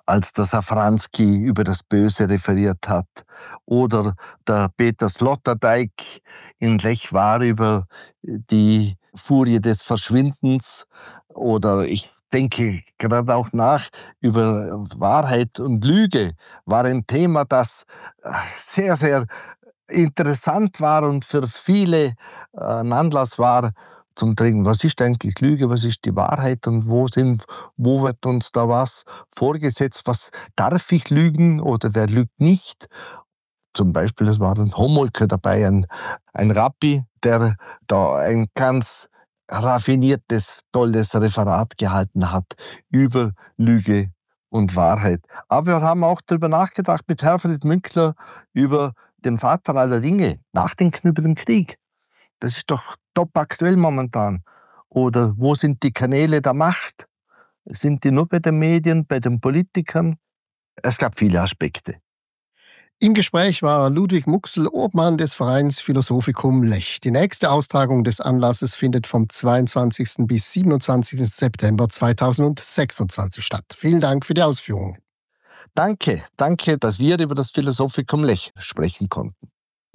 als der Safranski über das Böse referiert hat, oder der Peter Sloterdijk in Lech war über die Furie des Verschwindens, oder ich denke gerade auch nach über Wahrheit und Lüge, war ein Thema, das sehr, sehr interessant war und für viele ein Anlass war, zum Trinken. Was ist eigentlich Lüge? Was ist die Wahrheit? Und wo sind, wo wird uns da was vorgesetzt? Was darf ich lügen oder wer lügt nicht? Zum Beispiel, es war ein Homolke dabei, ein, ein Rabbi, der da ein ganz raffiniertes, tolles Referat gehalten hat über Lüge und Wahrheit. Aber wir haben auch darüber nachgedacht mit Herfried Münkler über den Vater aller Dinge nach dem Knüppelnden Krieg. Das ist doch top aktuell momentan. Oder wo sind die Kanäle der Macht? Sind die nur bei den Medien, bei den Politikern? Es gab viele Aspekte. Im Gespräch war Ludwig Muxel, Obmann des Vereins Philosophikum Lech. Die nächste Austragung des Anlasses findet vom zweiundzwanzigsten bis siebenundzwanzigsten September zweitausendsechsundzwanzig statt. Vielen Dank für die Ausführungen. Danke, danke, dass wir über das Philosophikum Lech sprechen konnten.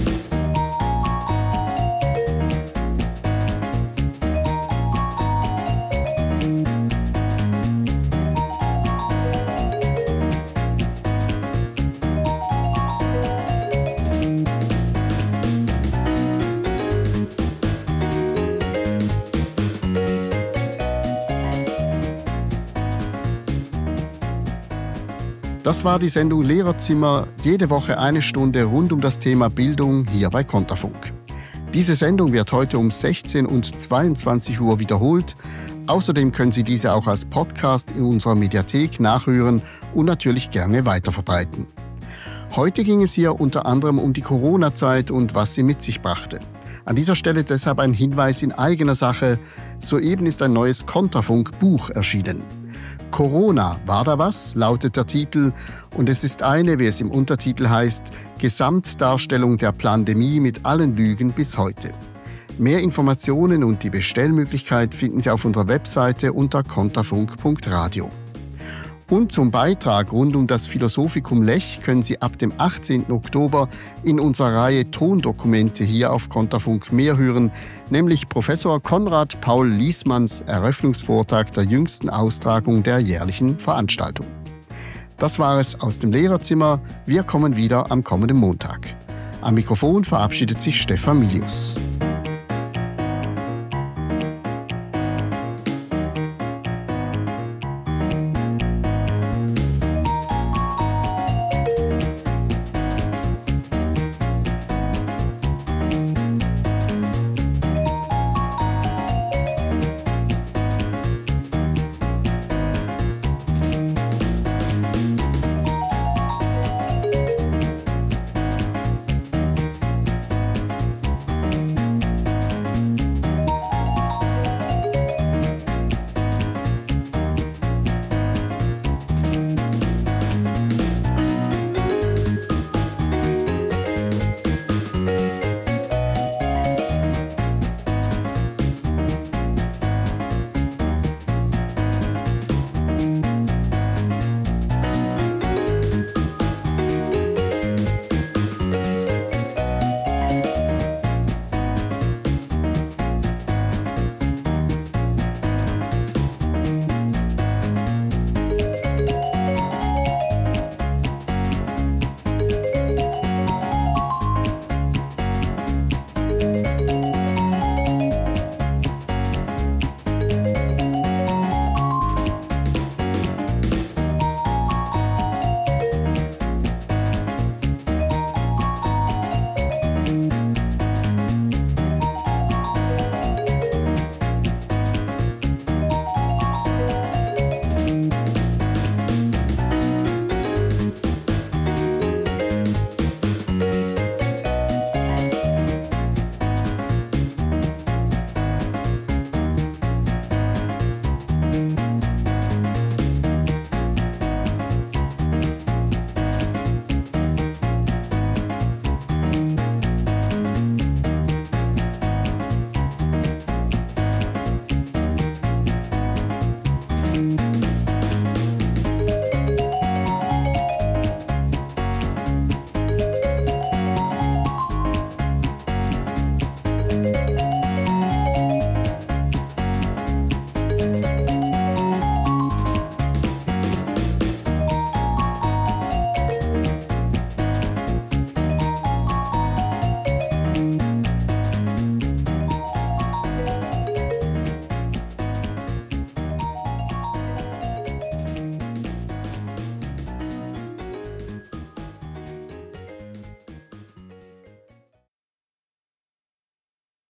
Das war die Sendung Lehrerzimmer, jede Woche eine Stunde rund um das Thema Bildung hier bei Konterfunk. Diese Sendung wird heute um sechzehn und zweiundzwanzig Uhr wiederholt. Außerdem können Sie diese auch als Podcast in unserer Mediathek nachhören und natürlich gerne weiterverbreiten. Heute ging es hier unter anderem um die Corona-Zeit und was sie mit sich brachte. An dieser Stelle deshalb ein Hinweis in eigener Sache. Soeben ist ein neues Konterfunk-Buch erschienen. Corona, war da was? Lautet der Titel, und es ist eine, wie es im Untertitel heißt, Gesamtdarstellung der Pandemie mit allen Lügen bis heute. Mehr Informationen und die Bestellmöglichkeit finden Sie auf unserer Webseite unter konterfunk punkt radio. Und zum Beitrag rund um das Philosophikum Lech können Sie ab dem achtzehnten Oktober in unserer Reihe Tondokumente hier auf Konterfunk mehr hören, nämlich Professor Konrad Paul Liesmanns Eröffnungsvortrag der jüngsten Austragung der jährlichen Veranstaltung. Das war es aus dem Lehrerzimmer. Wir kommen wieder am kommenden Montag. Am Mikrofon verabschiedet sich Stefan Milius.